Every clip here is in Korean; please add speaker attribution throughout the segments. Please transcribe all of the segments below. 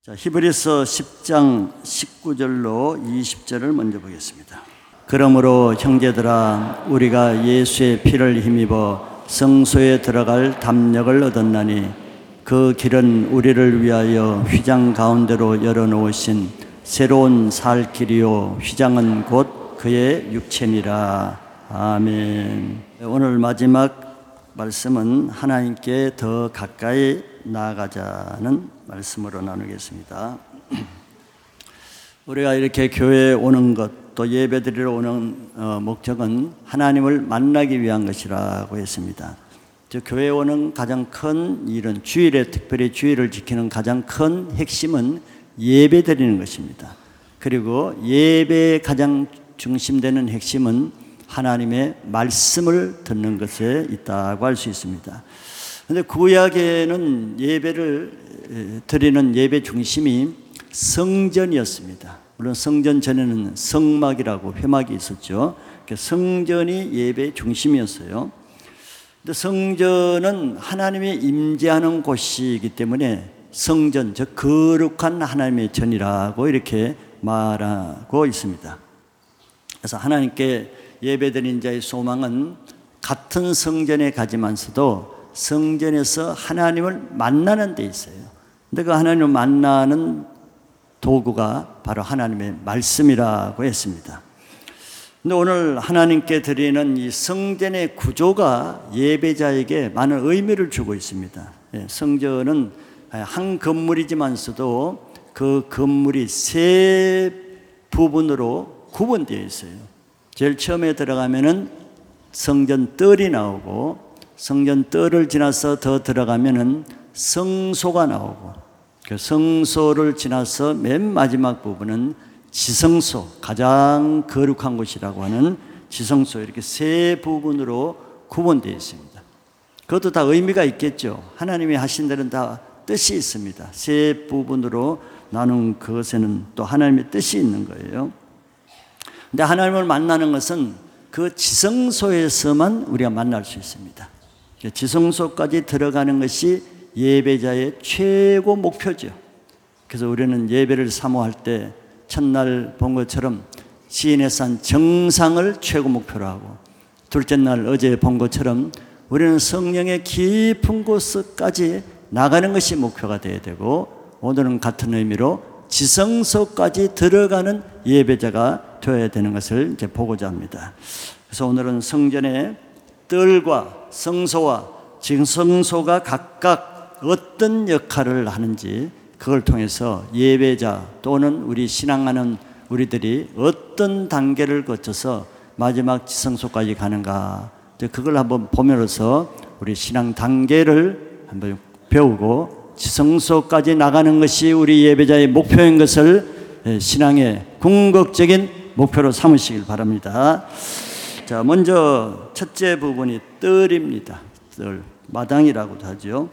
Speaker 1: 자, 히브리서 10장 19절로 20절을 먼저 보겠습니다. 그러므로 형제들아, 우리가 예수의 피를 힘입어 성소에 들어갈 담력을 얻었나니 그 길은 우리를 위하여 휘장 가운데로 열어놓으신 새로운 살 길이요 휘장은 곧 그의 육체니라. 아멘. 오늘 마지막 말씀은 하나님께 더 가까이 나아가자는 말씀으로 나누겠습니다. 우리가 이렇게 교회에 오는 것, 또 예배드리러 오는 목적은 하나님을 만나기 위한 것이라고 했습니다. 교회에 오는 가장 큰 일은, 주일에 특별히 주일을 지키는 가장 큰 핵심은 예배드리는 것입니다. 그리고 예배의 가장 중심되는 핵심은 하나님의 말씀을 듣는 것에 있다고 할 수 있습니다. 그런데 구약에는 예배를 드리는 예배 중심이 성전이었습니다. 물론 성전 전에는 성막이라고 회막이 있었죠. 성전이 예배의 중심이었어요. 근데 성전은 하나님이 임재하는 곳이기 때문에 성전, 즉 거룩한 하나님의 전이라고 이렇게 말하고 있습니다. 그래서 하나님께 예배드리는 자의 소망은 같은 성전에 가지만서도 성전에서 하나님을 만나는 데 있어요. 근데 그 하나님을 만나는 도구가 바로 하나님의 말씀이라고 했습니다. 근데 오늘 하나님께 드리는 이 성전의 구조가 예배자에게 많은 의미를 주고 있습니다. 성전은 한 건물이지만서도 그 건물이 세 부분으로 구분되어 있어요. 제일 처음에 들어가면은 성전 뜰이 나오고, 성전 뜰을 지나서 더 들어가면은 성소가 나오고, 그 성소를 지나서 맨 마지막 부분은 지성소, 가장 거룩한 곳이라고 하는 지성소, 이렇게 세 부분으로 구분되어 있습니다. 그것도 다 의미가 있겠죠. 하나님이 하신 데는 다 뜻이 있습니다. 세 부분으로 나눈 그것에는 또 하나님의 뜻이 있는 거예요. 근데 하나님을 만나는 것은 그 지성소에서만 우리가 만날 수 있습니다. 지성소까지 들어가는 것이 예배자의 최고 목표죠. 그래서 우리는 예배를 사모할 때 첫날 본 것처럼 시인의 산 정상을 최고 목표로 하고, 둘째 날 어제 본 것처럼 우리는 성령의 깊은 곳까지 나가는 것이 목표가 되어야 되고, 오늘은 같은 의미로 지성소까지 들어가는 예배자가 되어야 되는 것을 이제 보고자 합니다. 그래서 오늘은 성전의 뜰과 성소와 지성소가 각각 어떤 역할을 하는지, 그걸 통해서 예배자 또는 우리 신앙하는 우리들이 어떤 단계를 거쳐서 마지막 지성소까지 가는가, 그걸 한번 보면서 우리 신앙 단계를 한번 배우고 지성소까지 나가는 것이 우리 예배자의 목표인 것을 신앙의 궁극적인 목표로 삼으시길 바랍니다. 자, 먼저 첫째 부분이 뜰입니다. 뜰, 마당이라고도 하죠.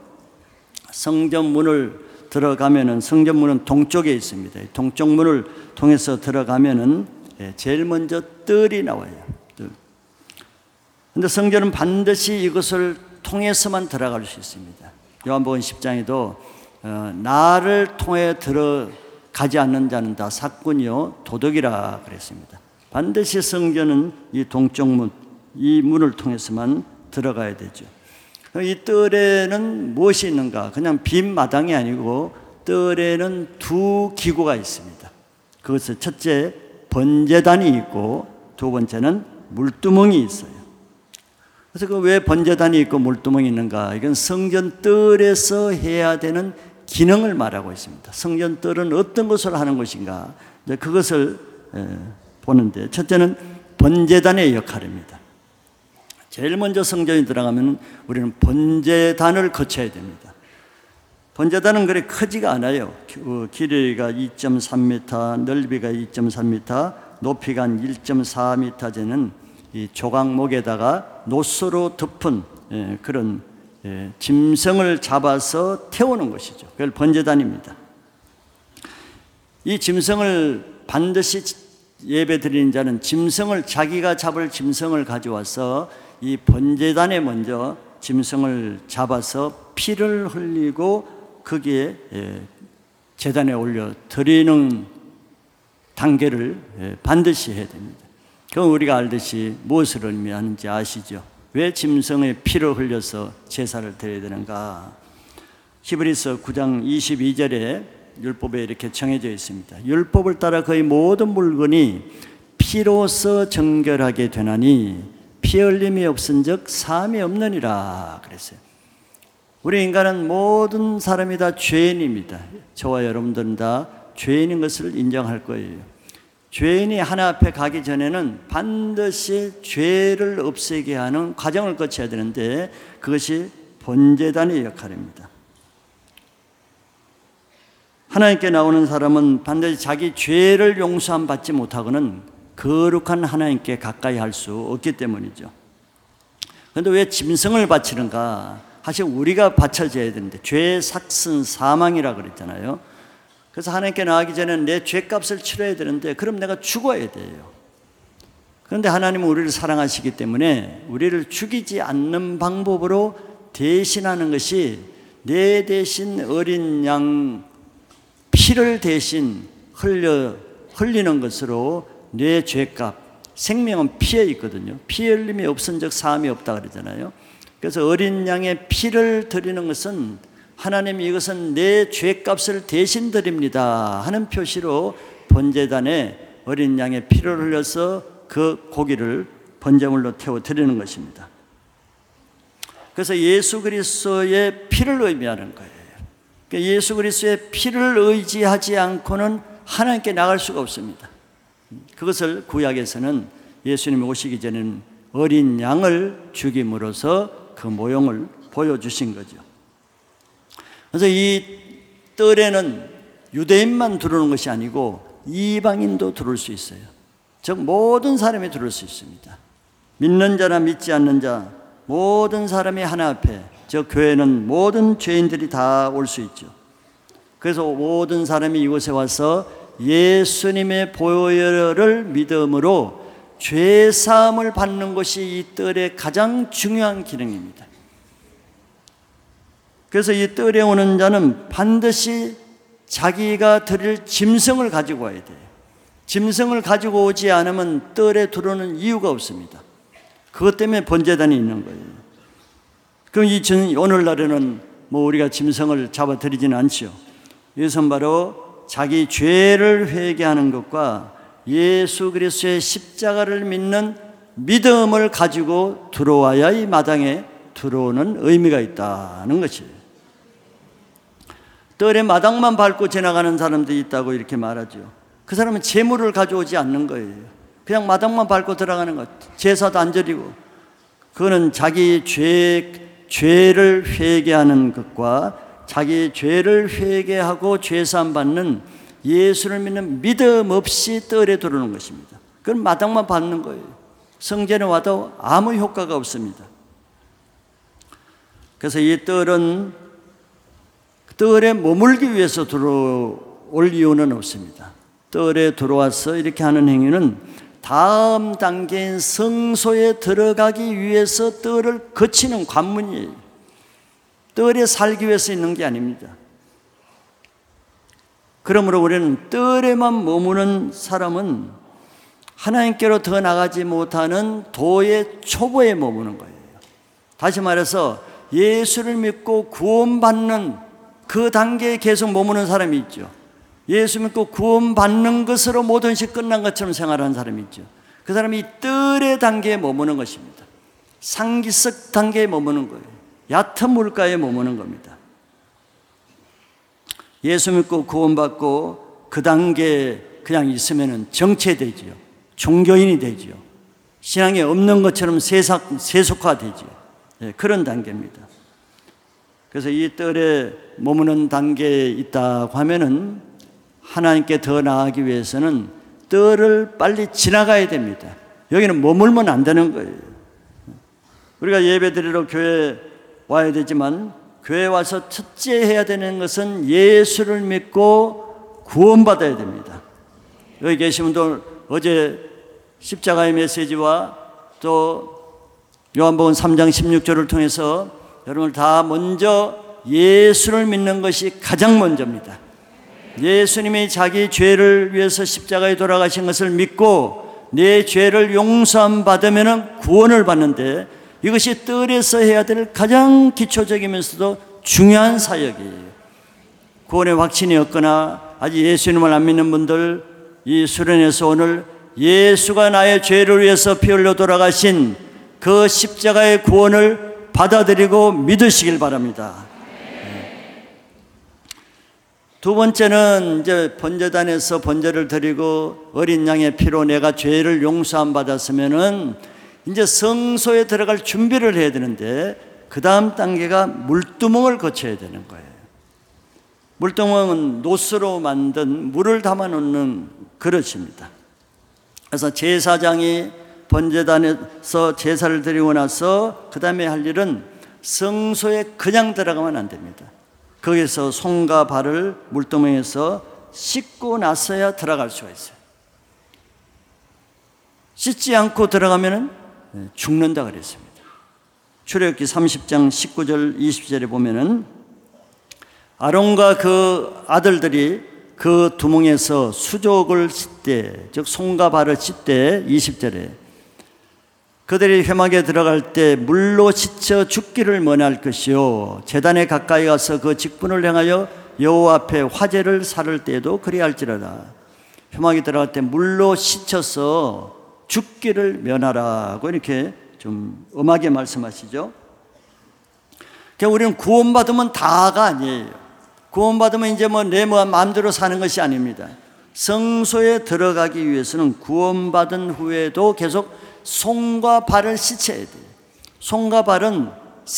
Speaker 1: 성전문을 들어가면은, 성전문은 동쪽에 있습니다. 동쪽 문을 통해서 들어가면은 제일 먼저 뜰이 나와요. 뜰. 근데 성전은 반드시 이것을 통해서만 들어갈 수 있습니다. 요한복음 10장에도 나를 통해 들어가지 않는 자는 다 사꾼이요 도둑이라 그랬습니다. 반드시 성전은 이 동쪽 문, 이 문을 통해서만 들어가야 되죠. 이 뜰에는 무엇이 있는가? 그냥 빈 마당이 아니고 뜰에는 두 기구가 있습니다. 그것은 첫째 번제단이 있고, 두 번째는 물두멍이 있어요. 그래서 그 왜 번제단이 있고 물두멍이 있는가? 이건 성전 뜰에서 해야 되는 기능을 말하고 있습니다. 성전 뜰은 어떤 것을 하는 것인가? 그것을 보는데, 첫째는 번제단의 역할입니다. 제일 먼저 성전에 들어가면 우리는 번제단을 거쳐야 됩니다. 번제단은 그리 크지가 않아요. 길이가 2.3m, 넓이가 2.3m, 높이가 1.4m 되는 이 조각목에다가 노스로 덮은 그런 짐승을 잡아서 태우는 것이죠. 그걸 번제단입니다. 이 짐승을 반드시 예배 드리는 자는 짐승을, 자기가 잡을 짐승을 가져와서 이 번제단에 먼저 짐승을 잡아서 피를 흘리고 거기에 제단에 올려 드리는 단계를 반드시 해야 됩니다. 그럼 우리가 알듯이 무엇을 의미하는지 아시죠? 왜 짐승의 피를 흘려서 제사를 드려야 되는가? 히브리서 9장 22절에 율법에 이렇게 정해져 있습니다. 율법을 따라 거의 모든 물건이 피로서 정결하게 되나니 피 흘림이 없은즉 사함이 없느니라 그랬어요. 우리 인간은 모든 사람이 다 죄인입니다. 저와 여러분들은 다 죄인인 것을 인정할 거예요. 죄인이 하나 앞에 가기 전에는 반드시 죄를 없애게 하는 과정을 거쳐야 되는데 그것이 번제단의 역할입니다. 하나님께 나오는 사람은 반드시 자기 죄를 용서함 받지 못하고는 거룩한 하나님께 가까이 할 수 없기 때문이죠. 그런데 왜 짐승을 바치는가? 사실 우리가 바쳐져야 되는데 죄의 삭슨 사망이라 그랬잖아요. 그래서 하나님께 나가기 전에는 내 죄값을 치러야 되는데 그럼 내가 죽어야 돼요. 그런데 하나님은 우리를 사랑하시기 때문에 우리를 죽이지 않는 방법으로 대신하는 것이 내 대신 어린 양 피를 대신 흘리는 것으로 내 죄값, 생명은 피에 있거든요. 피 흘림이 없은 적 사함이 없다 그러잖아요. 그래서 어린 양의 피를 드리는 것은 하나님이 이것은 내 죄값을 대신 드립니다 하는 표시로 번제단에 어린 양의 피를 흘려서 그 고기를 번제물로 태워 드리는 것입니다. 그래서 예수 그리스도의 피를 의미하는 거예요. 그러니까 예수 그리스도의 피를 의지하지 않고는 하나님께 나갈 수가 없습니다. 그것을 구약에서는 예수님이 오시기 전에는 어린 양을 죽임으로써 그 모형을 보여주신 거죠. 그래서 이 뜰에는 유대인만 들어오는 것이 아니고 이방인도 들어올 수 있어요. 즉 모든 사람이 들어올 수 있습니다. 믿는 자나 믿지 않는 자 모든 사람이 하나 앞에, 저 교회는 모든 죄인들이 다 올 수 있죠. 그래서 모든 사람이 이곳에 와서 예수님의 보혈을 믿음으로 죄사함을 받는 것이 이 뜰의 가장 중요한 기능입니다. 그래서 이 뜰에 오는 자는 반드시 자기가 드릴 짐승을 가지고 와야 돼요. 짐승을 가지고 오지 않으면 뜰에 들어오는 이유가 없습니다. 그것 때문에 번제단이 있는 거예요. 그럼 오늘날에는 우리가 짐승을 잡아드리지는 않죠. 이것은 바로 자기 죄를 회개하는 것과 예수 그리스도의 십자가를 믿는 믿음을 가지고 들어와야 이 마당에 들어오는 의미가 있다는 것이에요. 뜰에 마당만 밟고 지나가는 사람들이 있다고 이렇게 말하죠. 그 사람은 재물을 가져오지 않는 거예요. 그냥 마당만 밟고 들어가는 것, 제사도 안 드리고. 그거는 자기 죄를 회개하는 것과 자기 죄를 회개하고 죄사함 받는 예수를 믿는 믿음 없이 뜰에 들어오는 것입니다. 그건 마당만 밟는 거예요. 성전에 와도 아무 효과가 없습니다. 그래서 이 뜰에 머물기 위해서 들어올 이유는 없습니다. 뜰에 들어와서 이렇게 하는 행위는 다음 단계인 성소에 들어가기 위해서 뜰을 거치는 관문이에요. 뜰에 살기 위해서 있는 게 아닙니다. 그러므로 우리는 뜰에만 머무는 사람은 하나님께로 더 나가지 못하는 도의 초보에 머무는 거예요. 다시 말해서 예수를 믿고 구원받는 그 단계에 계속 머무는 사람이 있죠. 예수 믿고 구원받는 것으로 모든 것이 끝난 것처럼 생활하는 사람이 있죠. 그 사람이 뜰의 단계에 머무는 것입니다. 상기석 단계에 머무는 거예요. 얕은 물가에 머무는 겁니다. 예수 믿고 구원받고 그 단계에 그냥 있으면 정체되지요. 종교인이 되지요. 신앙이 없는 것처럼 세속화되지요. 네, 그런 단계입니다. 그래서 이 뜰에 머무는 단계에 있다고 하면은 하나님께 더 나아가기 위해서는 뜰을 빨리 지나가야 됩니다. 여기는 머물면 안 되는 거예요. 우리가 예배드리러 교회 와야 되지만 교회 와서 첫째 해야 되는 것은 예수를 믿고 구원받아야 됩니다. 여기 계신 분들 어제 십자가의 메시지와 또 요한복음 3장 16절을 통해서 여러분을 다 먼저 예수를 믿는 것이 가장 먼저입니다. 예수님이 자기 죄를 위해서 십자가에 돌아가신 것을 믿고 내 죄를 용서함 받으면 구원을 받는데, 이것이 뜰에서 해야 될 가장 기초적이면서도 중요한 사역이에요. 구원의 확신이 없거나 아직 예수님을 안 믿는 분들, 이 수련회에서 오늘 예수가 나의 죄를 위해서 피 흘려 돌아가신 그 십자가의 구원을 받아들이고 믿으시길 바랍니다. 두 번째는 이제 번제단에서 번제를 드리고 어린 양의 피로 내가 죄를 용서함 받았으면은 이제 성소에 들어갈 준비를 해야 되는데, 그 다음 단계가 물두멍을 거쳐야 되는 거예요. 물두멍은 노스로 만든 물을 담아 놓는 그릇입니다. 그래서 제사장이 번제단에서 제사를 드리고 나서 그 다음에 할 일은 성소에 그냥 들어가면 안 됩니다. 거기서 손과 발을 물두멍에서 씻고 나서야 들어갈 수가 있어요. 씻지 않고 들어가면 죽는다 그랬습니다. 출애굽기 30장 19절 20절에 보면은 아론과 그 아들들이 그 두멍에서 수족을 씻되, 즉 손과 발을 씻되, 20절에 그들이 회막에 들어갈 때 물로 씻혀 죽기를 면할 것이요, 제단에 가까이 가서 그 직분을 행하여 여호와 앞에 화제를 살을 때에도 그리할지라다. 회막에 들어갈 때 물로 씻혀서 죽기를 면하라고 이렇게 좀 엄하게 말씀하시죠. 그러니까 우리는 구원받으면 다가 아니에요. 구원받으면 이제 내 마음대로 사는 것이 아닙니다. 성소에 들어가기 위해서는 구원받은 후에도 계속 손과 발을 씻어야 돼요. 손과 발은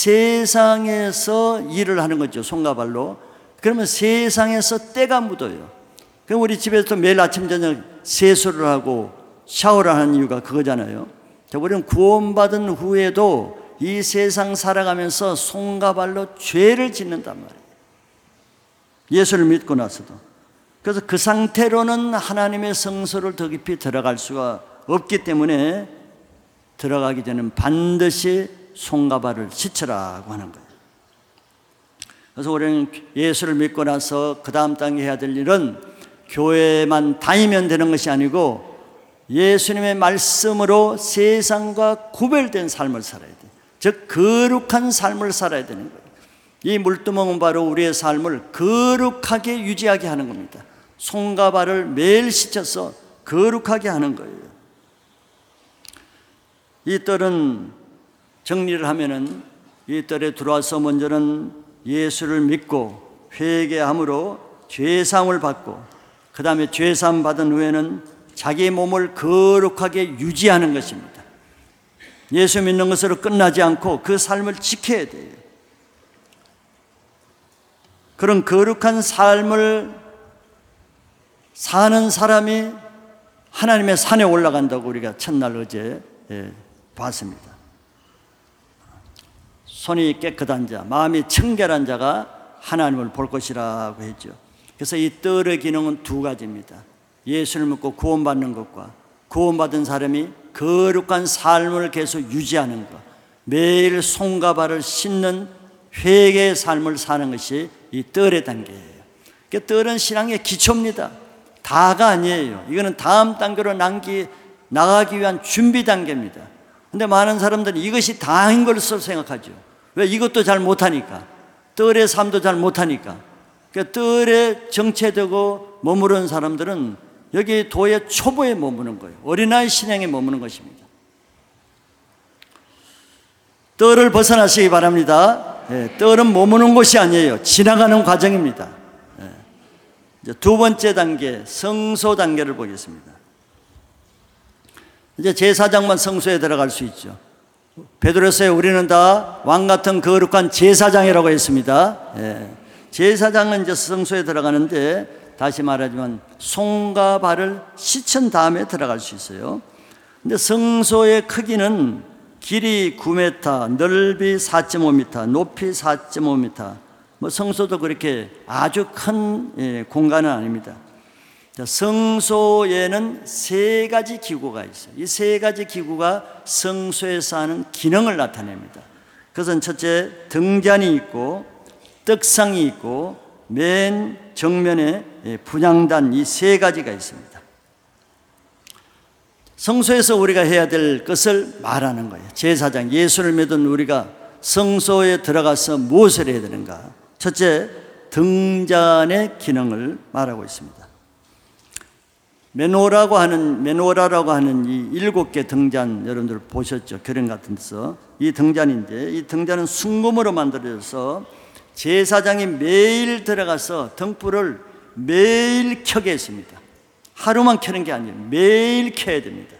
Speaker 1: 세상에서 일을 하는 거죠. 손과 발로. 그러면 세상에서 때가 묻어요. 그럼 우리 집에서 매일 아침 저녁 세수를 하고 샤워를 하는 이유가 그거잖아요. 우리는 구원받은 후에도 이 세상 살아가면서 손과 발로 죄를 짓는단 말이에요. 예수를 믿고 나서도. 그래서 그 상태로는 하나님의 성소를 더 깊이 들어갈 수가 없기 때문에 들어가기 전에는 반드시 손과 발을 씻으라고 하는 거예요. 그래서 우리는 예수를 믿고 나서 그 다음 단계 해야 될 일은 교회만 다니면 되는 것이 아니고 예수님의 말씀으로 세상과 구별된 삶을 살아야 돼요. 즉 거룩한 삶을 살아야 되는 거예요. 이 물두멍은 바로 우리의 삶을 거룩하게 유지하게 하는 겁니다. 손과 발을 매일 씻어서 거룩하게 하는 거예요. 이 뜰은 정리를 하면은, 이 뜰에 들어와서 먼저는 예수를 믿고 회개함으로 죄사함을 받고, 그 다음에 죄사함 받은 후에는 자기 몸을 거룩하게 유지하는 것입니다. 예수 믿는 것으로 끝나지 않고 그 삶을 지켜야 돼요. 그런 거룩한 삶을 사는 사람이 하나님의 산에 올라간다고 우리가 첫날 어제 봤습니다. 손이 깨끗한 자, 마음이 청결한 자가 하나님을 볼 것이라고 했죠. 그래서 이 뜰의 기능은 두 가지입니다. 예수를 믿고 구원받는 것과 구원받은 사람이 거룩한 삶을 계속 유지하는 것, 매일 손과 발을 씻는 회개의 삶을 사는 것이 이 뜰의 단계예요. 그러니까 뜰은 신앙의 기초입니다. 다가 아니에요. 이거는 다음 단계로 나가기 위한 준비 단계입니다. 근데 많은 사람들은 이것이 다인 것으로 생각하죠. 왜? 이것도 잘 못하니까. 뜰의 삶도 잘 못하니까. 그러니까 뜰에 정체되고 머무르는 사람들은 여기 도의 초보에 머무는 거예요. 어린아이 신앙에 머무는 것입니다. 뜰을 벗어나시기 바랍니다. 뜰은 머무는 곳이 아니에요. 지나가는 과정입니다. 이제 두 번째 단계, 성소 단계를 보겠습니다. 이제 제사장만 성소에 들어갈 수 있죠. 베드로서에 우리는 다 왕같은 거룩한 제사장이라고 했습니다. 제사장은 이제 성소에 들어가는데, 다시 말하지만 손과 발을 씻은 다음에 들어갈 수 있어요. 근데 성소의 크기는 길이 9m, 넓이 4.5m, 높이 4.5m. 성소도 그렇게 아주 큰 공간은 아닙니다. 성소에는 세 가지 기구가 있어요. 이 세 가지 기구가 성소에서 하는 기능을 나타냅니다. 그것은 첫째, 등잔이 있고 떡상이 있고 맨 정면에 분향단 이 세 가지가 있습니다. 성소에서 우리가 해야 될 것을 말하는 거예요. 제사장, 예수를 믿은 우리가 성소에 들어가서 무엇을 해야 되는가? 첫째, 등잔의 기능을 말하고 있습니다. 메노라라고 하는 이 7개 등잔 여러분들 보셨죠? 교련 같은 데서 이 등잔인데, 이 등잔은 순금으로 만들어져서 제사장이 매일 들어가서 등불을 매일 켜게 했습니다. 하루만 켜는 게 아니에요. 매일 켜야 됩니다.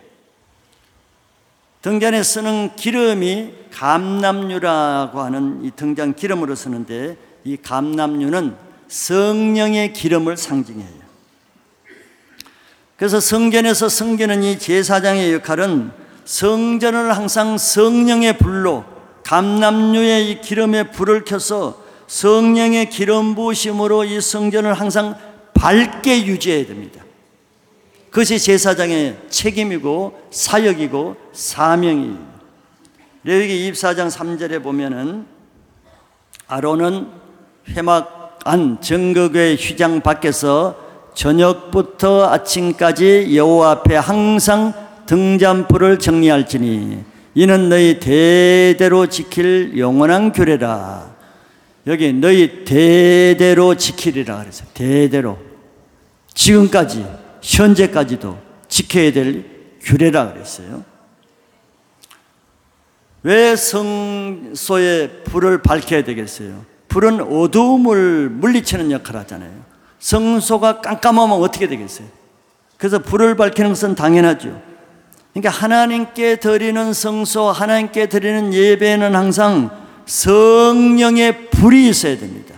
Speaker 1: 등잔에 쓰는 기름이 감람유라고 하는 이 등잔 기름으로 쓰는데, 이 감람유는 성령의 기름을 상징해요. 그래서 성전에서 섬기는 이 제사장의 역할은 성전을 항상 성령의 불로, 감람유의 이 기름의 불을 켜서 성령의 기름 부으심으로 이 성전을 항상 밝게 유지해야 됩니다. 그것이 제사장의 책임이고 사역이고 사명이에요. 레위기 24장 3절에 보면은 아론은 회막 안 정거궤 휘장 밖에서 저녁부터 아침까지 여호와 앞에 항상 등잔불을 정리할지니 이는 너희 대대로 지킬 영원한 규례라. 여기 너희 대대로 지키리라 그랬어요. 대대로, 지금까지 현재까지도 지켜야 될 규례라 그랬어요. 왜 성소에 불을 밝혀야 되겠어요? 불은 어두움을 물리치는 역할을 하잖아요. 성소가 깜깜하면 어떻게 되겠어요? 그래서 불을 밝히는 것은 당연하죠. 그러니까 하나님께 드리는 성소, 하나님께 드리는 예배는 항상 성령의 불이 있어야 됩니다.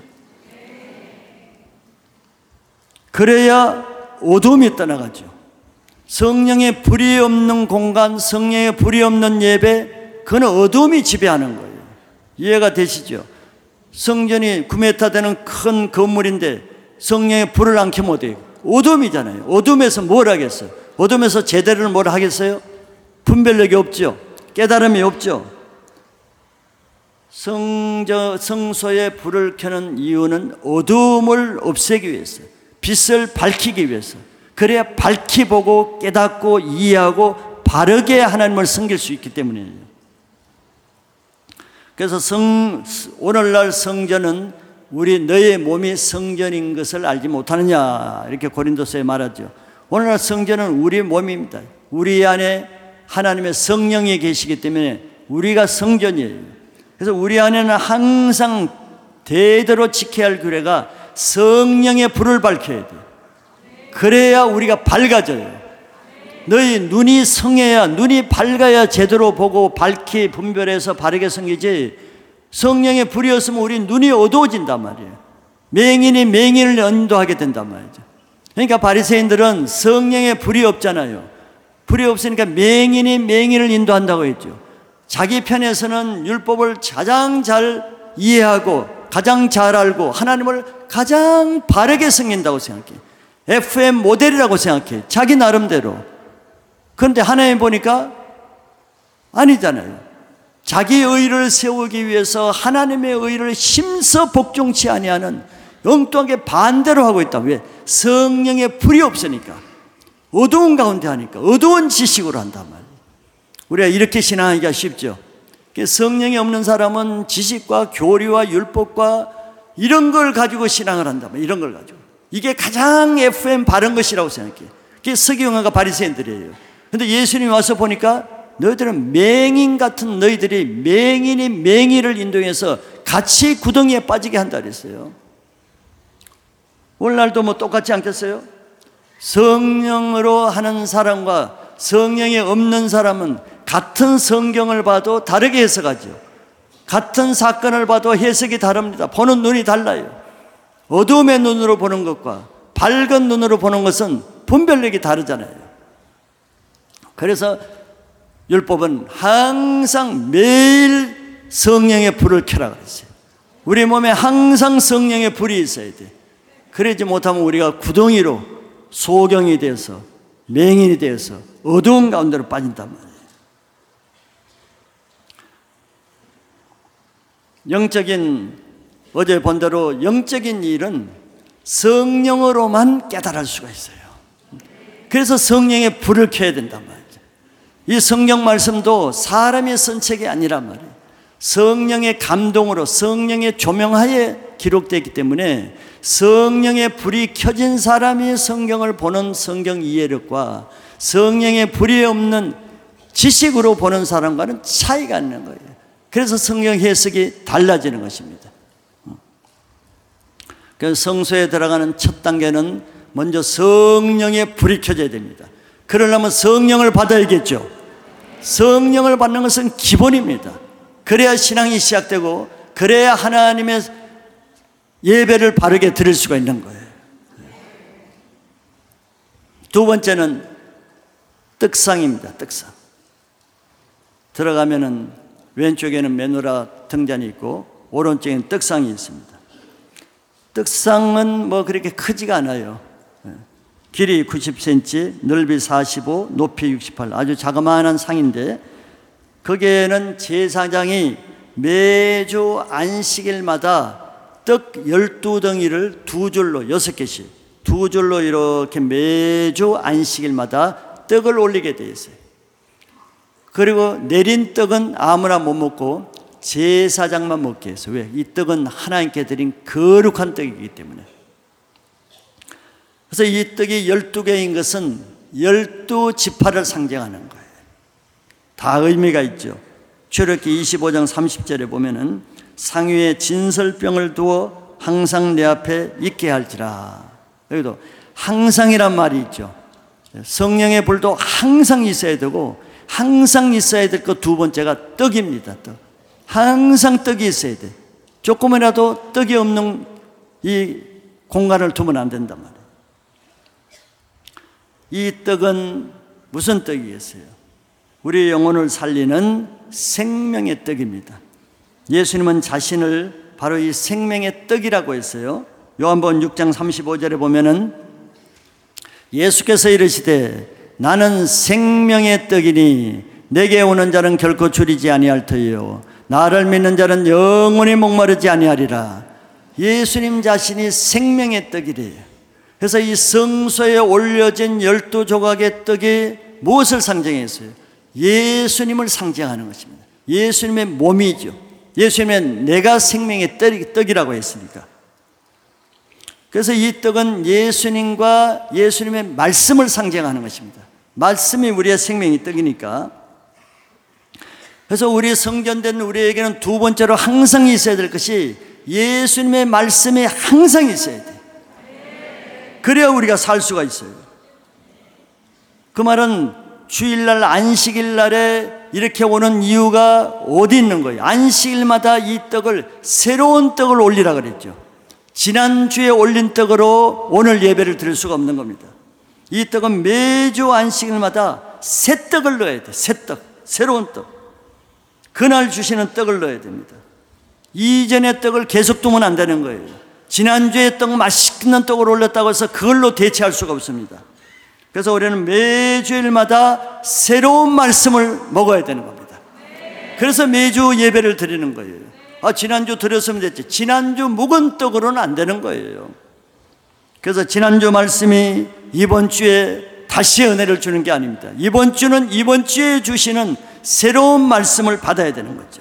Speaker 1: 그래야 어둠이 떠나가죠. 성령의 불이 없는 공간, 성령의 불이 없는 예배, 그건 어둠이 지배하는 거예요. 이해가 되시죠? 성전이 9m 되는 큰 건물인데 성령의 불을 안 켜면 어때요? 어둠이잖아요. 어둠에서 뭘 하겠어요? 어둠에서 제대로 뭘 하겠어요? 분별력이 없죠. 깨달음이 없죠. 성소에 불을 켜는 이유는 어둠을 없애기 위해서, 빛을 밝히기 위해서. 그래야 밝히 보고 깨닫고 이해하고 바르게 하나님을 섬길 수 있기 때문이에요. 그래서 오늘날 성전은 너의 몸이 성전인 것을 알지 못하느냐, 이렇게 고린도서에 말하죠. 오늘날 성전은 우리 몸입니다. 우리 안에 하나님의 성령이 계시기 때문에 우리가 성전이에요. 그래서 우리 안에는 항상 대대로 지켜야 할 규례가 성령의 불을 밝혀야 돼요. 그래야 우리가 밝아져요. 너희 눈이 성해야, 눈이 밝아야 제대로 보고 밝히 분별해서 바르게 섬기지, 성령의 불이 없으면 우리 눈이 어두워진단 말이에요. 맹인이 맹인을 인도하게 된단 말이죠. 그러니까 바리새인들은 성령의 불이 없잖아요. 불이 없으니까 맹인이 맹인을 인도한다고 했죠. 자기 편에서는 율법을 가장 잘 이해하고 가장 잘 알고 하나님을 가장 바르게 섬긴다고 생각해요. FM 모델이라고 생각해요. 자기 나름대로. 그런데 하나님 보니까 아니잖아요. 자기의 의를 세우기 위해서 하나님의 의를 힘써 복종치 아니하는 엉뚱하게 반대로 하고 있다. 왜? 성령의 불이 없으니까. 어두운 가운데 하니까. 어두운 지식으로 한단 말이에요. 우리가 이렇게 신앙하기가 쉽죠. 성령이 없는 사람은 지식과 교리와 율법과 이런 걸 가지고 신앙을 한단 말이에요. 이런 걸 가지고. 이게 가장 FM 바른 것이라고 생각해요. 그게 서기관과 바리새인들이에요. 그런데 예수님이 와서 보니까 너희들은 맹인 같은 너희들이 맹인이 맹인을 인도해서 같이 구덩이에 빠지게 한다 그랬어요. 오늘날도 뭐 똑같지 않겠어요? 성령으로 하는 사람과 성령이 없는 사람은 같은 성경을 봐도 다르게 해석하죠. 같은 사건을 봐도 해석이 다릅니다. 보는 눈이 달라요. 어두움의 눈으로 보는 것과 밝은 눈으로 보는 것은 분별력이 다르잖아요. 그래서 율법은 항상 매일 성령의 불을 켜라 그랬어요. 우리 몸에 항상 성령의 불이 있어야 돼. 그러지 못하면 우리가 구덩이로 소경이 되어서 맹인이 되어서 어두운 가운데로 빠진단 말이에요. 영적인, 어제 본 대로 영적인 일은 성령으로만 깨달을 수가 있어요. 그래서 성령의 불을 켜야 된단 말이죠. 이 성경 말씀도 사람의 쓴 책이 아니란 말이에요. 성령의 감동으로 성령의 조명하에 기록되기 때문에 성령의 불이 켜진 사람이 성경을 보는 성경 이해력과 성령의 불이 없는 지식으로 보는 사람과는 차이가 있는 거예요. 그래서 성경 해석이 달라지는 것입니다. 그래서 성소에 들어가는 첫 단계는 먼저 성령의 불이 켜져야 됩니다. 그러려면 성령을 받아야겠죠. 성령을 받는 것은 기본입니다. 그래야 신앙이 시작되고 그래야 하나님의 예배를 바르게 드릴 수가 있는 거예요. 두 번째는 떡상입니다. 떡상. 들어가면은 왼쪽에는 메노라 등잔이 있고 오른쪽에는 떡상이 있습니다. 떡상은 뭐 그렇게 크지가 않아요. 길이 90cm, 넓이 45, 높이 68, 아주 자그마한 상인데 거기에는 제사장이 매주 안식일마다 떡 12덩이를 두 줄로 6개씩 두 줄로 이렇게 매주 안식일마다 떡을 올리게 되어 있어요. 그리고 내린 떡은 아무나 못 먹고 제사장만 먹게 해서, 왜? 이 떡은 하나님께 드린 거룩한 떡이기 때문에. 그래서 이 떡이 12개인 것은 12지파를 상징하는 거예요. 다 의미가 있죠. 출애굽기 25장 30절에 보면은 상위에 진설병을 두어 항상 내 앞에 있게 할지라. 여기도 항상이란 말이 있죠. 성령의 불도 항상 있어야 되고 항상 있어야 될 것 두 번째가 떡입니다. 떡. 항상 떡이 있어야 돼. 조금이라도 떡이 없는 이 공간을 두면 안 된단 말이에요. 이 떡은 무슨 떡이겠어요? 우리의 영혼을 살리는 생명의 떡입니다. 예수님은 자신을 바로 이 생명의 떡이라고 했어요. 요한복음 6장 35절에 보면은 예수께서 이르시되 나는 생명의 떡이니 내게 오는 자는 결코 줄이지 아니할 터이요 나를 믿는 자는 영원히 목마르지 아니하리라. 예수님 자신이 생명의 떡이래요. 그래서 이 성소에 올려진 12조각의 떡이 무엇을 상징했어요? 예수님을 상징하는 것입니다. 예수님의 몸이죠. 예수님의 내가 생명의 떡이라고 했으니까. 그래서 이 떡은 예수님과 예수님의 말씀을 상징하는 것입니다. 말씀이 우리의 생명의 떡이니까. 그래서 우리 성전된 우리에게는 두 번째로 항상 있어야 될 것이 예수님의 말씀이 항상 있어야 돼요. 그래야 우리가 살 수가 있어요. 그 말은 주일날 안식일날에 이렇게 오는 이유가 어디 있는 거예요? 안식일마다 이 떡을 새로운 떡을 올리라 그랬죠. 지난주에 올린 떡으로 오늘 예배를 드릴 수가 없는 겁니다. 이 떡은 매주 안식일마다 새 떡을 넣어야 돼요. 새 떡, 새로운 떡. 그날 주시는 떡을 넣어야 됩니다. 이전의 떡을 계속 두면 안 되는 거예요. 지난주에 떡 맛있는 떡을 올렸다고 해서 그걸로 대체할 수가 없습니다. 그래서 우리는 매주일마다 새로운 말씀을 먹어야 되는 겁니다. 그래서 매주 예배를 드리는 거예요. 지난주 드렸으면 됐지. 지난주 묵은 떡으로는 안 되는 거예요. 그래서 지난주 말씀이 이번 주에 다시 은혜를 주는 게 아닙니다. 이번 주는 이번 주에 주시는 새로운 말씀을 받아야 되는 거죠.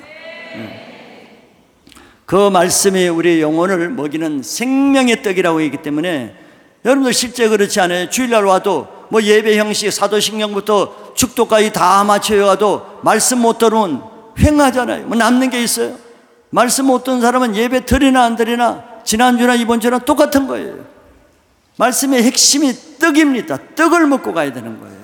Speaker 1: 그 말씀이 우리 영혼을 먹이는 생명의 떡이라고 했기 때문에 여러분들 실제 그렇지 않아요? 주일날 와도 뭐 예배 형식 사도신경부터 축도까지 다 맞춰 가도 말씀 못 들으면 횡하잖아요. 뭐 남는 게 있어요? 말씀 못 듣는 사람은 예배 드리나 안 드리나 지난주나 이번 주나 똑같은 거예요. 말씀의 핵심이 떡입니다. 떡을 먹고 가야 되는 거예요.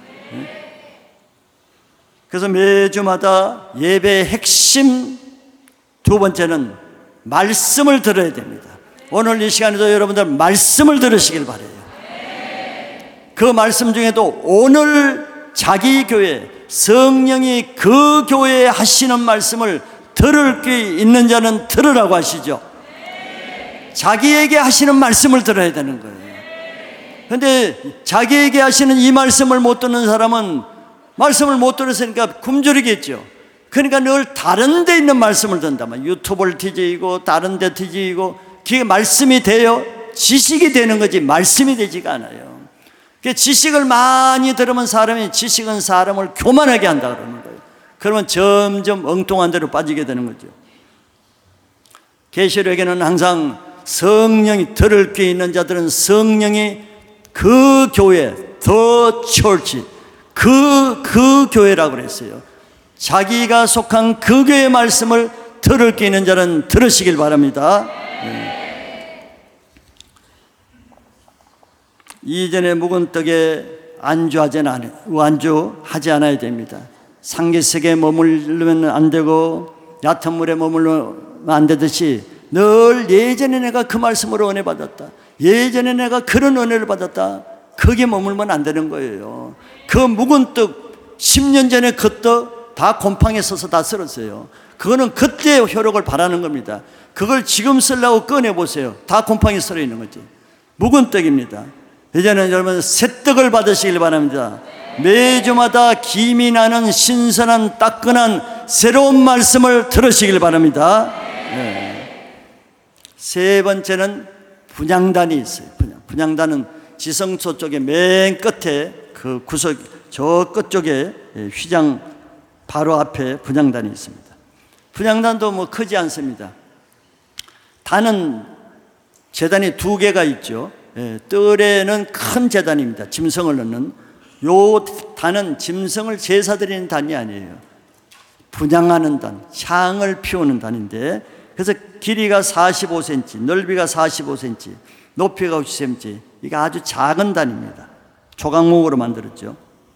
Speaker 1: 그래서 매주마다 예배의 핵심 두 번째는 말씀을 들어야 됩니다. 오늘 이 시간에도 여러분들 말씀을 들으시길 바라요. 그 말씀 중에도 오늘 자기 교회, 성령이 그 교회에 하시는 말씀을 들을 게 있는 자는 들으라고 하시죠. 자기에게 하시는 말씀을 들어야 되는 거예요. 그런데 자기에게 하시는 이 말씀을 못 듣는 사람은 말씀을 못 들었으니까 굶주리겠죠. 그러니까 늘 다른 데 있는 말씀을 듣는다. 유튜브를 뒤지고 다른 데 뒤지고 그게 말씀이 돼요? 지식이 되는 거지 말씀이 되지가 않아요. 지식을 많이 들으면 지식은 사람을 교만하게 한다 그러는 거예요. 그러면 점점 엉뚱한 데로 빠지게 되는 거죠. 계시록에는 항상 성령이, 들을 귀 있는 자들은 성령이 그 교회, the church, 그 교회라고 그랬어요. 자기가 속한 그 교회의 말씀을 들을 귀 있는 자는 들으시길 바랍니다. 이전에 묵은 떡에 안주하지 않아야 됩니다. 상기석에 머물르면 안 되고 얕은 물에 머물르면 안 되듯이 늘 예전에 내가 그 말씀으로 은혜 받았다, 예전에 내가 그런 은혜를 받았다, 거기에 머물면 안 되는 거예요. 그 묵은 떡, 10년 전에 그 떡 다 곰팡이에 써서 다 썰었어요. 그거는 그때의 효력을 바라는 겁니다. 그걸 지금 쓰려고 꺼내보세요. 다 곰팡이 썰어 있는 거지. 묵은 떡입니다. 이제는 여러분 새 떡을 받으시길 바랍니다. 매주마다 김이 나는 신선한 따끈한 새로운 말씀을 들으시길 바랍니다. 세 번째는 분향단이 있어요. 분향단은 지성소 쪽에 맨 끝에 그 구석 저 끝쪽에 휘장 바로 앞에 분향단이 있습니다. 분향단도 뭐 크지 않습니다. 단은 제단이 2개가 있죠. 뜰에는 큰 제단입니다. 짐승을 넣는. 요 단은 짐승을 제사 드리는 단이 아니에요. 분향하는 단, 향을 피우는 단인데, 그래서 길이가 45cm, 넓이가 45cm, 높이가 50cm. 이게 아주 작은 단입니다. 조각목으로 만들었죠.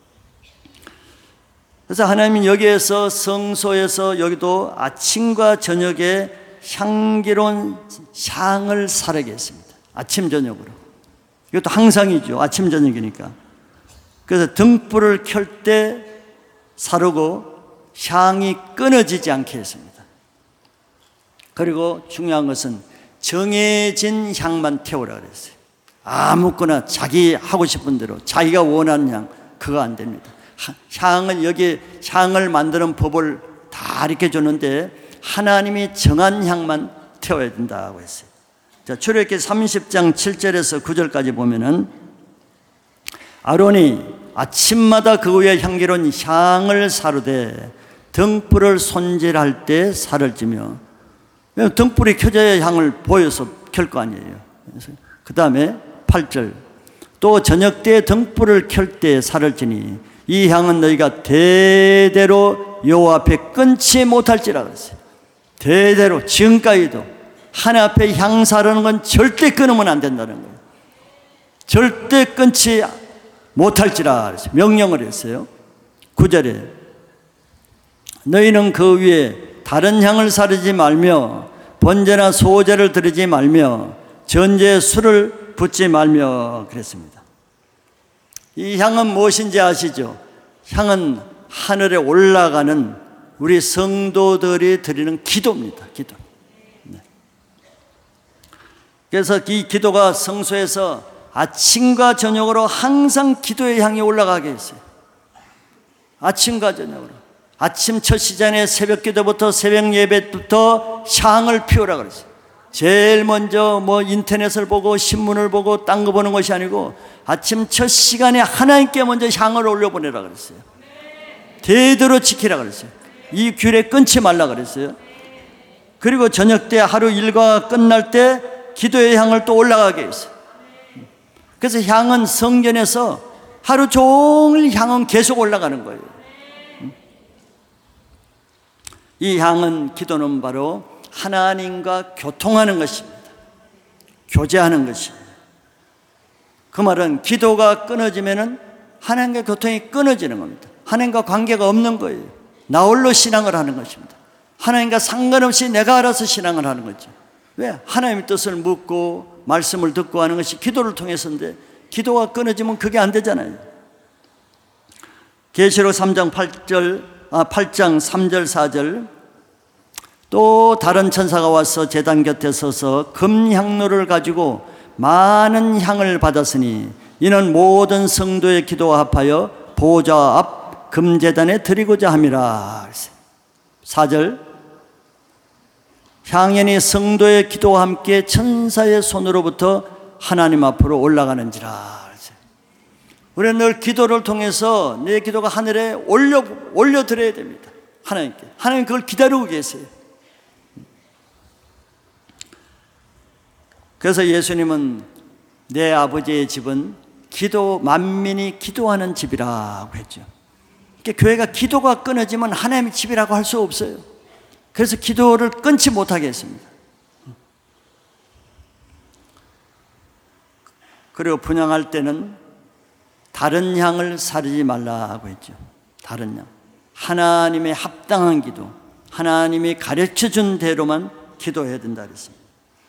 Speaker 1: 그래서 하나님은 여기에서 성소에서 여기도 아침과 저녁에 향기로운 향을 사르게 했습니다. 아침 저녁으로. 이것도 항상이죠. 아침 저녁이니까. 그래서 등불을 켤 때 사르고 향이 끊어지지 않게 했습니다. 그리고 중요한 것은 정해진 향만 태우라 그랬어요. 아무거나 자기 하고 싶은 대로 자기가 원하는 향, 그거 안 됩니다. 향은 여기 향을 만드는 법을 다 이렇게 줬는데 하나님이 정한 향만 태워야 된다고 했어요. 자, 출애굽기 30장 7절에서 9절까지 보면은 아론이 아침마다 그 위에 향기로운 향을 사르되 등불을 손질할 때 살을 찌며, 등불이 켜져야 향을 보여서 켤 거 아니에요. 그 다음에 8절, 또 저녁 때 등불을 켤 때 살을 찌니 이 향은 너희가 대대로 여호와 앞에 끊지 못할지라 그랬어요. 대대로, 지금까지도 하나님 앞에 향 사르는 건 절대 끊으면 안 된다는 거예요. 절대 끊지 못할지라 그랬어요. 명령을 했어요. 9절에 너희는 그 위에 다른 향을 사르지 말며 번제나 소제를 드리지 말며 전제에 술을 붓지 말며 그랬습니다. 이 향은 무엇인지 아시죠? 향은 하늘에 올라가는 우리 성도들이 드리는 기도입니다. 기도. 네. 그래서 이 기도가 성소에서 아침과 저녁으로 항상 기도의 향이 올라가게 했어요. 아침과 저녁으로. 아침 첫 시간에 새벽 기도부터 새벽 예배부터 향을 피우라 그랬어요. 제일 먼저 뭐 인터넷을 보고 신문을 보고 딴 거 보는 것이 아니고 아침 첫 시간에 하나님께 먼저 향을 올려보내라 그랬어요. 대대로 지키라 그랬어요. 이 규례 끊지 말라 그랬어요. 그리고 저녁 때 하루 일과가 끝날 때 기도의 향을 또 올라가게 했어요. 그래서 향은 성전에서 하루 종일 향은 계속 올라가는 거예요. 이 향은, 기도는 바로 하나님과 교통하는 것입니다. 교제하는 것입니다. 그 말은 기도가 끊어지면은 하나님과 교통이 끊어지는 겁니다. 하나님과 관계가 없는 거예요. 나 홀로 신앙을 하는 것입니다. 하나님과 상관없이 내가 알아서 신앙을 하는 거죠. 왜? 하나님의 뜻을 묻고 말씀을 듣고 하는 것이 기도를 통해서인데, 기도가 끊어지면 그게 안 되잖아요. 계시록 3장 8장 3절 4절, 또 다른 천사가 와서 제단 곁에 서서 금향로를 가지고 많은 향을 받았으니 이는 모든 성도의 기도와 합하여 보좌 앞 금제단에 드리고자 함이라. 4절, 향연이 성도의 기도와 함께 천사의 손으로부터 하나님 앞으로 올라가는지라. 우리는 늘 기도를 통해서 내 기도가 하늘에 올려드려야 됩니다. 하나님께. 하나님 그걸 기다리고 계세요. 그래서 예수님은 내 아버지의 집은 만민이 기도하는 집이라고 했죠. 그러니까 교회가 기도가 끊어지면 하나님의 집이라고 할 수 없어요. 그래서 기도를 끊지 못하게 했습니다. 그리고 분향할 때는 다른 향을 사르지 말라고 했죠. 다른 향. 하나님의 합당한 기도, 하나님이 가르쳐준 대로만 기도해야 된다 그랬습니다.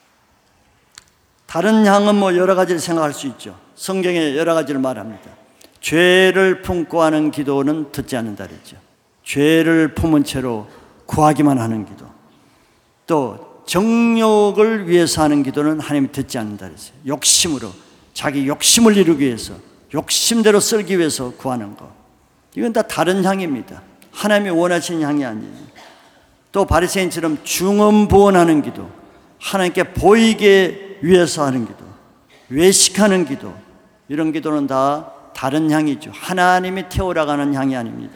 Speaker 1: 다른 향은 뭐 여러 가지를 생각할 수 있죠. 성경에 여러 가지를 말합니다. 죄를 품고 하는 기도는 듣지 않는다 그랬죠. 죄를 품은 채로 구하기만 하는 기도. 또 정욕을 위해서 하는 기도는 하나님이 듣지 않는다 그랬어요. 욕심으로, 자기 욕심을 이루기 위해서, 욕심대로 쓸기 위해서 구하는 것. 이건 다 다른 향입니다. 하나님이 원하시는 향이 아니에요. 또 바리새인처럼 중언부언하는 기도, 하나님께 보이게 위해서 하는 기도, 외식하는 기도, 이런 기도는 다 다른 향이죠. 하나님이 태워나가는 향이 아닙니다.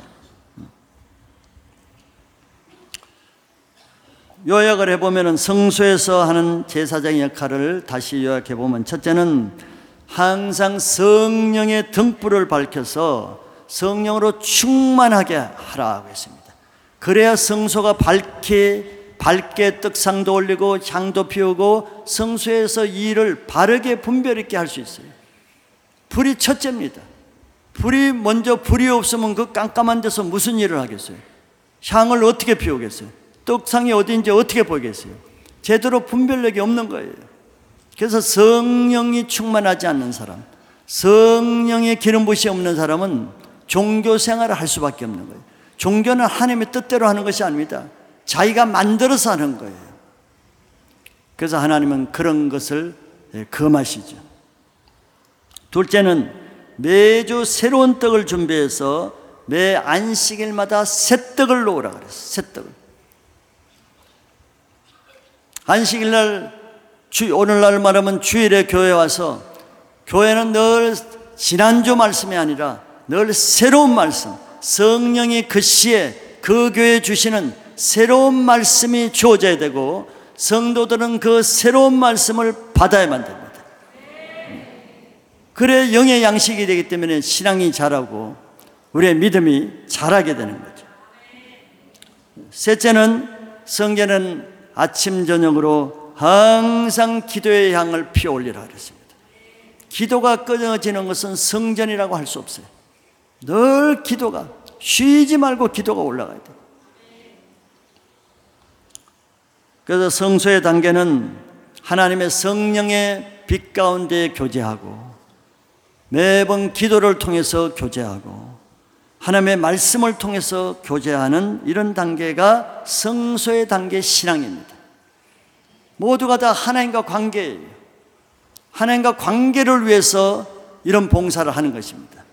Speaker 1: 요약을 해보면 성소에서 하는 제사장의 역할을 다시 요약해보면, 첫째는 항상 성령의 등불을 밝혀서 성령으로 충만하게 하라고 했습니다. 그래야 성소가 밝게 떡상도 올리고 향도 피우고 성소에서 일을 바르게 분별 있게 할 수 있어요. 불이 첫째입니다. 불이 없으면 그 깜깜한 데서 무슨 일을 하겠어요? 향을 어떻게 피우겠어요? 떡상이 어디인지 어떻게 보겠어요? 제대로 분별력이 없는 거예요. 그래서 성령이 충만하지 않는 사람, 성령의 기름 부으심이 없는 사람은 종교 생활을 할 수밖에 없는 거예요. 종교는 하나님의 뜻대로 하는 것이 아닙니다. 자기가 만들어서 하는 거예요. 그래서 하나님은 그런 것을 금하시죠. 둘째는 매주 새로운 떡을 준비해서 매 안식일마다 새 떡을 놓으라 그랬어요. 새 떡을. 안식일날, 오늘날 말하면 주일에 교회 와서, 교회는 늘 지난주 말씀이 아니라 늘 새로운 말씀, 성령이 그 시에 그 교회에 주시는 새로운 말씀이 주어져야 되고, 성도들은 그 새로운 말씀을 받아야만 됩니다. 그래 영의 양식이 되기 때문에 신앙이 자라고 우리의 믿음이 자라게 되는 거죠. 셋째는, 성경은 아침 저녁으로 항상 기도의 향을 피워올리라 그랬습니다. 기도가 끊어지는 것은 성전이라고 할 수 없어요. 늘 기도가, 쉬지 말고 기도가 올라가야 돼요. 그래서 성소의 단계는 하나님의 성령의 빛 가운데 교제하고, 매번 기도를 통해서 교제하고, 하나님의 말씀을 통해서 교제하는 이런 단계가 성소의 단계 신앙입니다. 모두가 다 하나님과 관계예요. 하나님과 관계를 위해서 이런 봉사를 하는 것입니다.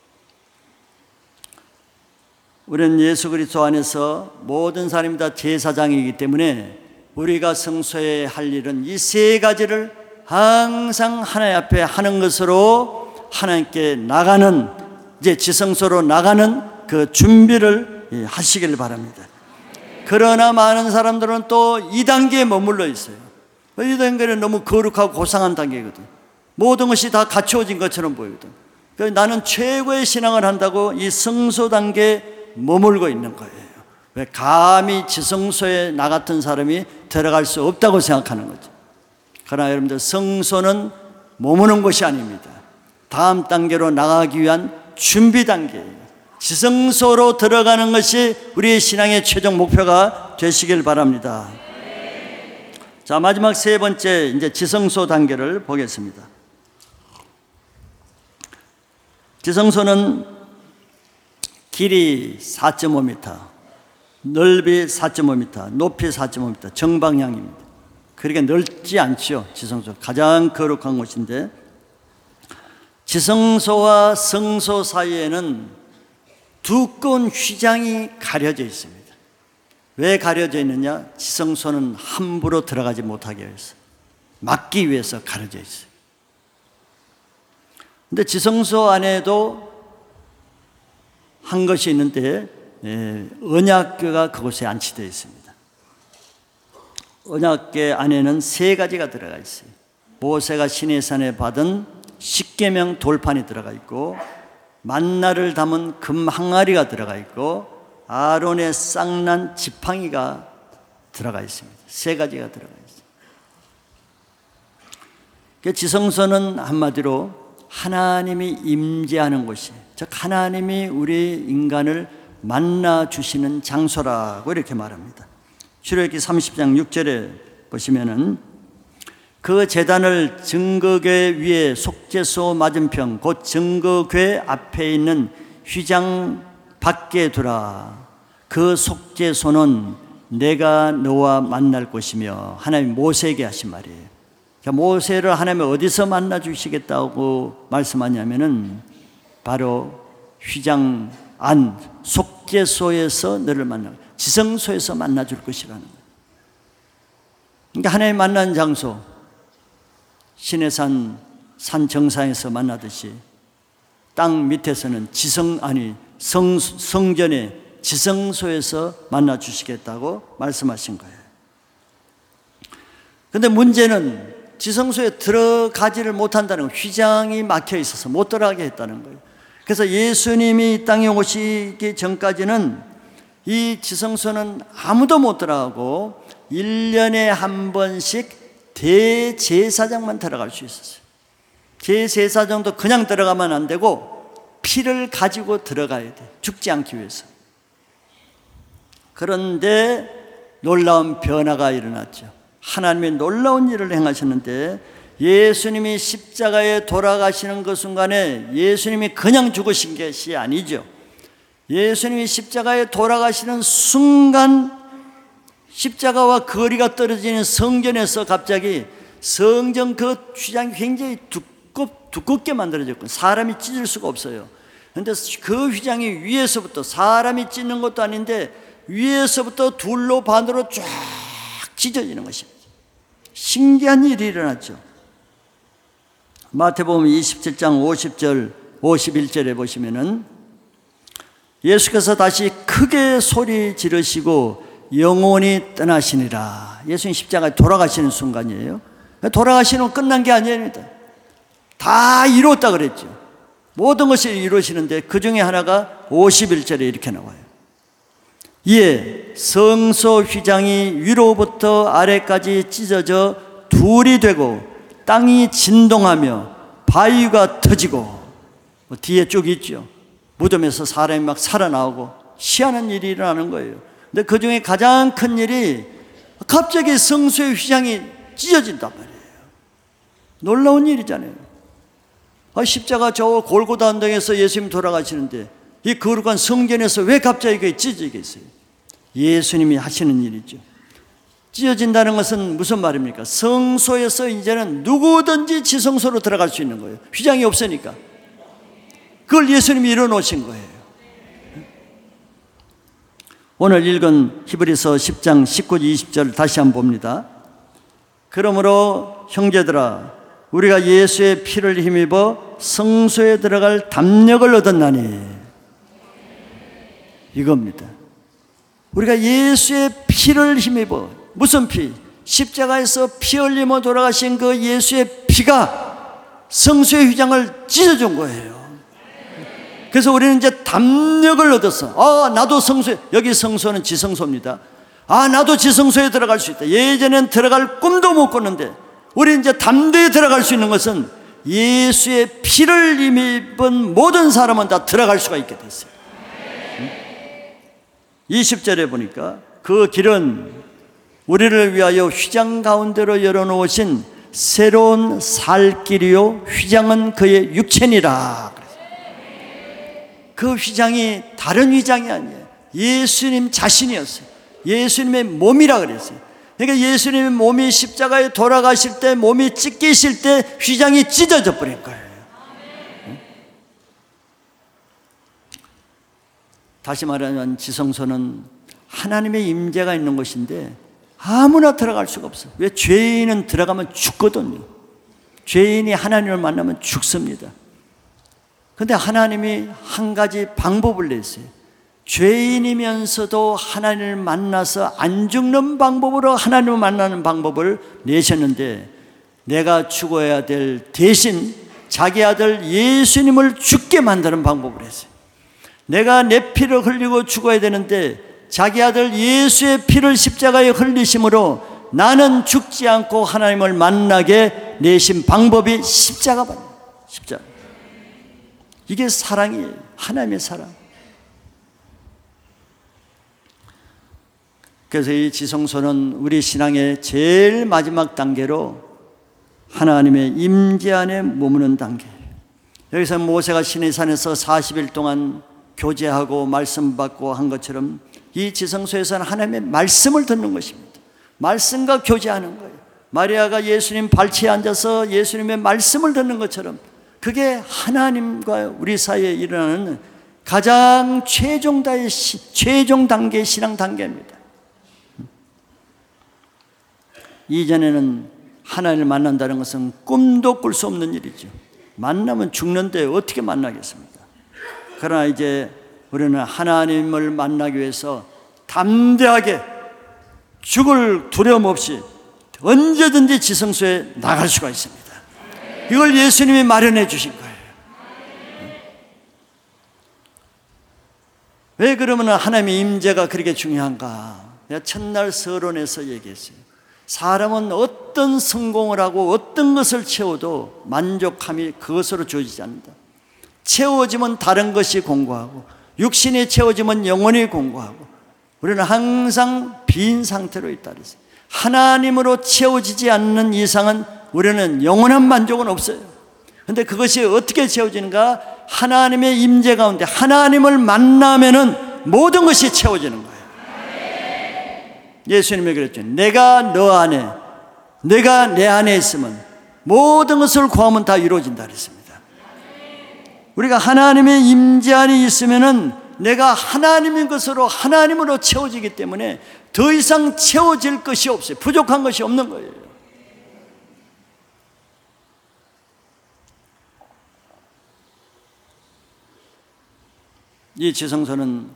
Speaker 1: 우리는 예수 그리스도 안에서 모든 사람이 다 제사장이기 때문에 우리가 성소에 할 일은 이 세 가지를 항상 하나님 앞에 하는 것으로 하나님께 나가는, 이제 지성소로 나가는 그 준비를 하시길 바랍니다. 그러나 많은 사람들은 또 이 단계에 머물러 있어요. 이 단계는 너무 거룩하고 고상한 단계거든. 모든 것이 다 갖추어진 것처럼 보이거든. 그래서 나는 최고의 신앙을 한다고 이 성소 단계에 머물고 있는 거예요. 왜? 감히 지성소에 나 같은 사람이 들어갈 수 없다고 생각하는 거죠. 그러나 여러분들, 성소는 머무는 곳이 아닙니다. 다음 단계로 나가기 위한 준비 단계예요. 지성소로 들어가는 것이 우리의 신앙의 최종 목표가 되시길 바랍니다. 자, 마지막 세 번째, 이제 지성소 단계를 보겠습니다. 지성소는 길이 4.5m, 넓이 4.5m, 높이 4.5m, 정방향입니다. 그렇게 넓지 않죠. 지성소 가장 거룩한 곳인데, 지성소와 성소 사이에는 두꺼운 휘장이 가려져 있습니다. 왜 가려져 있느냐? 지성소는 함부로 들어가지 못하게 해서, 막기 위해서 가려져 있어요. 근데 지성소 안에도 한 것이 있는데 언약궤가 그곳에 안치되어 있습니다. 언약궤 안에는 3가지가 들어가 있어요. 모세가 시내산에 받은 십계명 돌판이 들어가 있고, 만나를 담은 금 항아리가 들어가 있고, 아론의 쌍난 지팡이가 들어가 있습니다. 3가지가 들어가 있어요. 지성소는 한마디로 하나님이 임재하는 곳이, 즉 하나님이 우리 인간을 만나 주시는 장소라고 이렇게 말합니다. 출애굽기 30장 6절에 보시면은 그 제단을 증거궤 위에 속죄소 맞은편 곧 증거궤 앞에 있는 휘장 밖에 두라. 그 속죄소는 내가 너와 만날 곳이며, 하나님 모세에게 하신 말이에요. 모세를 하나님이 어디서 만나 주시겠다고 말씀하냐면은 바로 휘장 안 속죄소에서 너를 만나, 지성소에서 만나 줄 것이라는 거예요. 그러니까 하나님 만난 장소, 시내산 산 정상에서 만나듯이 땅 밑에서는 성전의 지성소에서 만나 주시겠다고 말씀하신 거예요. 그런데 문제는 지성소에 들어가지를 못한다는 거예요. 휘장이 막혀 있어서 못 들어가게 했다는 거예요. 그래서 예수님이 이 땅에 오시기 전까지는 이 지성소는 아무도 못 들어가고 1년에 한 번씩 대제사장만 들어갈 수 있었어요. 대제사장도 그냥 들어가면 안 되고 피를 가지고 들어가야 돼, 죽지 않기 위해서. 그런데 놀라운 변화가 일어났죠. 하나님이 놀라운 일을 행하셨는데, 예수님이 십자가에 돌아가시는 그 순간에 예수님이 그냥 죽으신 것이 아니죠. 예수님이 십자가에 돌아가시는 순간 십자가와 거리가 떨어지는 성전에서 갑자기 성전 그 휘장이 굉장히 두껍게 만들어졌고 사람이 찢을 수가 없어요. 그런데 그 휘장이 위에서부터, 사람이 찢는 것도 아닌데 위에서부터 둘로 반으로 쫙 찢어지는 것입니다. 신기한 일이 일어났죠. 마태복음 27장 50절 51절에 보시면은 예수께서 다시 크게 소리 지르시고 영원히 떠나시니라. 예수님 십자가에 돌아가시는 순간이에요. 돌아가시는 건 끝난 게 아닙니다. 다 이루었다 그랬죠. 모든 것이 이루어지는데 그 중에 하나가 51절에 이렇게 나와요. 이에 성소 휘장이 위로부터 아래까지 찢어져 둘이 되고 땅이 진동하며 바위가 터지고, 뒤에 쭉 있죠. 무덤에서 사람이 막 살아나오고 희한한 일이 일어나는 거예요. 근데 그 중에 가장 큰 일이 갑자기 성소의 휘장이 찢어진단 말이에요. 놀라운 일이잖아요. 십자가 저 골고다 언덕에서 예수님 돌아가시는데 이 거룩한 성전에서 왜 갑자기 그게 찢어지겠어요? 예수님이 하시는 일이죠. 찢어진다는 것은 무슨 말입니까? 성소에서 이제는 누구든지 지성소로 들어갈 수 있는 거예요. 휘장이 없으니까. 그걸 예수님이 이뤄놓으신 거예요. 오늘 읽은 히브리서 10장 19, 20절 다시 한번 봅니다. 그러므로 형제들아, 우리가 예수의 피를 힘입어 성소에 들어갈 담력을 얻었나니, 이겁니다. 우리가 예수의 피를 힘입어, 무슨 피? 십자가에서 피 흘리며 돌아가신 그 예수의 피가 성소의 휘장을 찢어준 거예요. 그래서 우리는 이제 담력을 얻었어. 나도 성소에, 여기 성소는 지성소입니다. 나도 지성소에 들어갈 수 있다. 예전엔 들어갈 꿈도 못 꿨는데 우리 이제 담대에 들어갈 수 있는 것은 예수의 피를 힘입은 모든 사람은 다 들어갈 수가 있게 됐어요. 20절에 보니까 그 길은 우리를 위하여 휘장 가운데로 열어놓으신 새로운 살 길이요 휘장은 그의 육체니라. 그 휘장이 다른 휘장이 아니에요. 예수님 자신이었어요. 예수님의 몸이라 그랬어요. 그러니까 예수님의 몸이 십자가에 돌아가실 때, 몸이 찢기실 때 휘장이 찢어져 버린 거예요. 다시 말하면 지성소는 하나님의 임재가 있는 곳인데 아무나 들어갈 수가 없어요. 왜? 죄인은 들어가면 죽거든요. 죄인이 하나님을 만나면 죽습니다. 근데 하나님이 한 가지 방법을 냈어요. 죄인이면서도 하나님을 만나서 안 죽는 방법으로 하나님을 만나는 방법을 내셨는데, 내가 죽어야 될 대신 자기 아들 예수님을 죽게 만드는 방법을 했어요. 내가 내 피를 흘리고 죽어야 되는데 자기 아들 예수의 피를 십자가에 흘리심으로 나는 죽지 않고 하나님을 만나게 내신 방법이 십자가입니다. 십자가. 이게 사랑이에요. 하나님의 사랑. 그래서 이 지성소는 우리 신앙의 제일 마지막 단계로 하나님의 임재 안에 머무는 단계예요. 여기서 모세가 시내산에서 40일 동안 교제하고 말씀 받고 한 것처럼 이 지성소에서는 하나님의 말씀을 듣는 것입니다. 말씀과 교제하는 거예요. 마리아가 예수님 발치에 앉아서 예수님의 말씀을 듣는 것처럼 그게 하나님과 우리 사이에 일어나는 가장 최종 단계의 신앙 단계입니다. 이전에는 하나님을 만난다는 것은 꿈도 꿀 수 없는 일이죠. 만나면 죽는데 어떻게 만나겠습니까? 그러나 이제 우리는 하나님을 만나기 위해서 담대하게 죽을 두려움 없이 언제든지 지성소에 나갈 수가 있습니다. 이걸 예수님이 마련해 주신 거예요. 왜 그러면 하나님의 임재가 그렇게 중요한가? 내가 첫날 서론에서 얘기했어요. 사람은 어떤 성공을 하고 어떤 것을 채워도 만족함이 그것으로 주어지지 않는다. 채워지면 다른 것이 공고하고 육신이 채워지면 영혼이 공고하고 우리는 항상 빈 상태로 있다 그랬어요. 하나님으로 채워지지 않는 이상은 우리는 영원한 만족은 없어요. 그런데 그것이 어떻게 채워지는가? 하나님의 임재 가운데 하나님을 만나면은 모든 것이 채워지는 거예요. 예수님이 그랬죠. 내가 너 안에, 내가 내 안에 있으면 모든 것을 구하면 다 이루어진다 그랬습니다. 우리가 하나님의 임재 안에 있으면은 내가 하나님인 것으로 하나님으로 채워지기 때문에 더 이상 채워질 것이 없어요. 부족한 것이 없는 거예요. 이 지성소는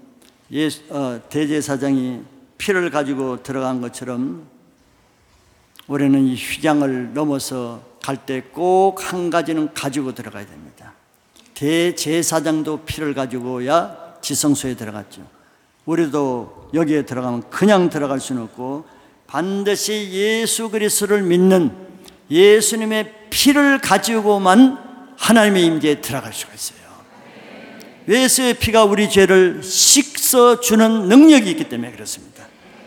Speaker 1: 대제사장이 피를 가지고 들어간 것처럼 우리는 이 휘장을 넘어서 갈 때 꼭 한 가지는 가지고 들어가야 됩니다. 대제사장도 피를 가지고야 지성소에 들어갔죠. 우리도 여기에 들어가면 그냥 들어갈 수는 없고 반드시 예수 그리스도를 믿는 예수님의 피를 가지고만 하나님의 임재에 들어갈 수가 있어요. 예수의 피가 우리 죄를 씻어주는 능력이 있기 때문에 그렇습니다.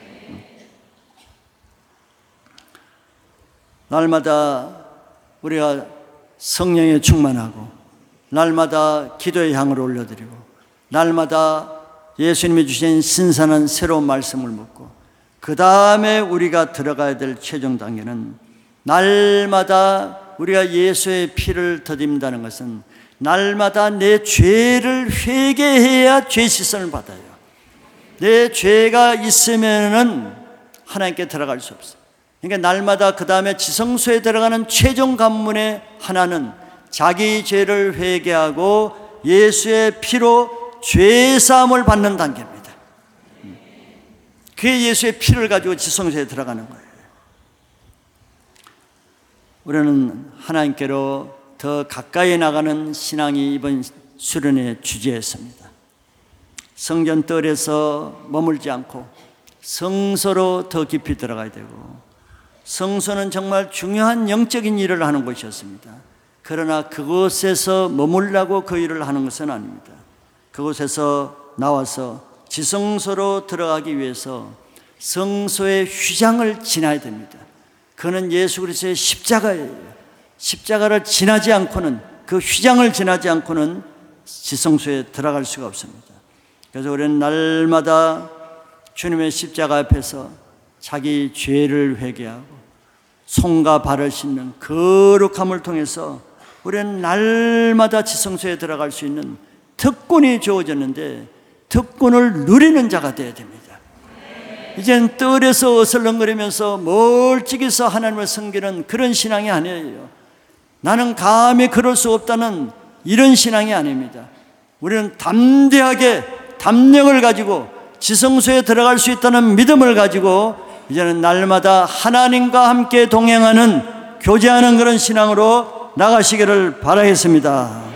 Speaker 1: 날마다 우리가 성령에 충만하고 날마다 기도의 향을 올려드리고 날마다 예수님이 주신 신선한 새로운 말씀을 묻고 그 다음에 우리가 들어가야 될 최종 단계는 날마다 우리가 예수의 피를 더듬는다는 것은 날마다 내 죄를 회개해야 죄 씻음을 받아요. 내 죄가 있으면은 하나님께 들어갈 수 없어요. 그러니까 날마다 그 다음에 지성소에 들어가는 최종 관문의 하나는 자기 죄를 회개하고 예수의 피로 죄 사함을 받는 단계입니다. 그게 예수의 피를 가지고 지성소에 들어가는 거예요. 우리는 하나님께로 더 가까이 나가는 신앙이 이번 수련의 주제였습니다. 성전뜰에서 머물지 않고 성소로 더 깊이 들어가야 되고 성소는 정말 중요한 영적인 일을 하는 곳이었습니다. 그러나 그곳에서 머물라고 그 일을 하는 것은 아닙니다. 그곳에서 나와서 지성소로 들어가기 위해서 성소의 휘장을 지나야 됩니다. 그는 예수 그리스도의 십자가예요. 십자가를 지나지 않고는 그 휘장을 지나지 않고는 지성소에 들어갈 수가 없습니다. 그래서 우리는 날마다 주님의 십자가 앞에서 자기 죄를 회개하고 손과 발을 씻는 거룩함을 통해서 우리는 날마다 지성소에 들어갈 수 있는 특권이 주어졌는데 특권을 누리는 자가 되어야 됩니다. 이젠 뜰에서 어슬렁거리면서 멀찍이서 하나님을 섬기는 그런 신앙이 아니에요. 나는 감히 그럴 수 없다는 이런 신앙이 아닙니다. 우리는 담대하게 담력을 가지고 지성소에 들어갈 수 있다는 믿음을 가지고 이제는 날마다 하나님과 함께 동행하는 교제하는 그런 신앙으로 나가시기를 바라겠습니다.